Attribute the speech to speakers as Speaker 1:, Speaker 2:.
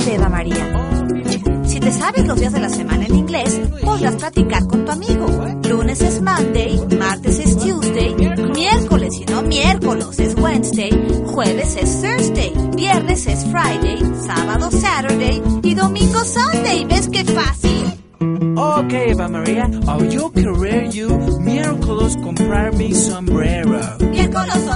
Speaker 1: de Eva María. Si te sabes los días de la semana en inglés, podrás platicar con tu amigo. Lunes es Monday, martes es Tuesday, miércoles y no miércoles es Wednesday, jueves es Thursday, viernes es Friday, sábado Saturday y domingo Sunday. ¿Ves qué fácil?
Speaker 2: Ok, Eva María, yo querer you miércoles comprar mi sombrero.
Speaker 1: Miércoles